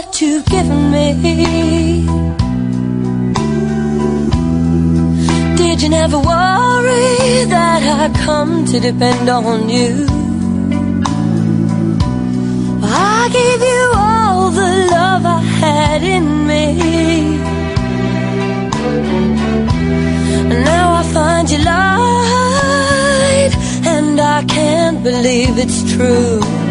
that you've given me. Did you never worry that I'd come to depend on you? I gave you all the love I had in me, and now I find you lied, and I can't believe it's true.